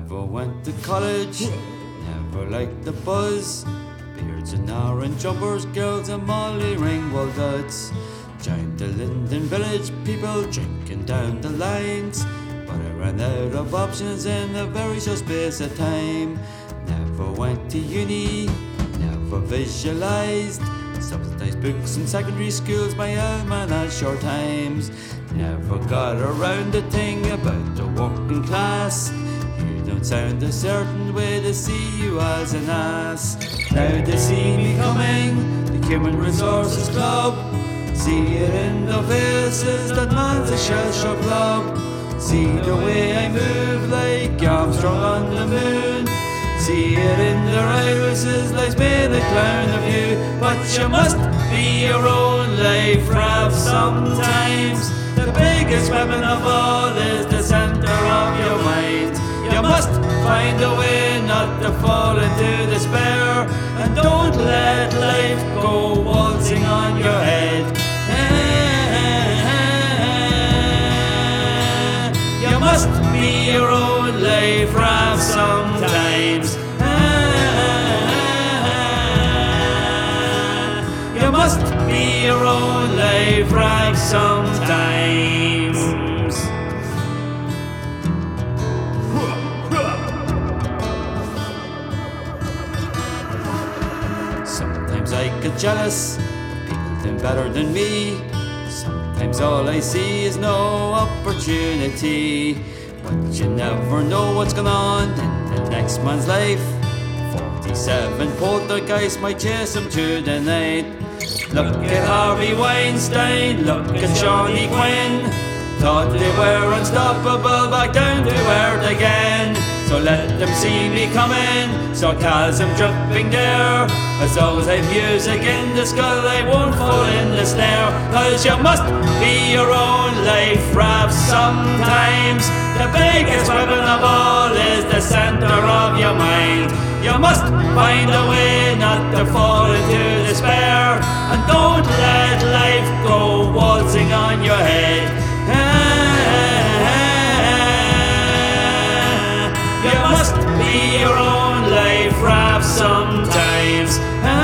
Never went to college, never liked the buzz. Beards and orange jumpers, girls and Molly Ringwald duds. Joined the Linden Village, people drinking down the lines. But I ran out of options in a very short space of time. Never went to uni, never visualised. Subsidised books in secondary schools, my almanac short times. Never got around the thing about the working class. You don't sound a certain way, to see you as an ass. Now they see me coming, the Human Resources Club. See it in the faces, that man's a shell-shock club. See the way I move like Armstrong on the moon. See it in their irises, life's made a clown of you. But you must be your own life rap sometimes. The biggest weapon of all is the centre of your mind. You must find a way not to fall into despair. And don't let life go waltzing on your head. You must be your own life rap sometimes. You must be your own life rap sometimes. Sometimes I get jealous of people doing better than me. Sometimes all I see is no opportunity. But you never know what's going on in the next man's life. 47 poltergeists might chase him through the night. Look at Harvey Weinstein, look at Shawnee Quinn. Thought they were unstoppable, back down to earth again. So let them see me coming, sarcasm dripping there. As long as I have music in the skull, I won't fall in the snare. Cause you must be your own life rap sometimes. The biggest weapon of all is the centre of your mind. You must find a way not to fall into despair. And don't let life go waltzing on your head. You must be your own life rap sometimes.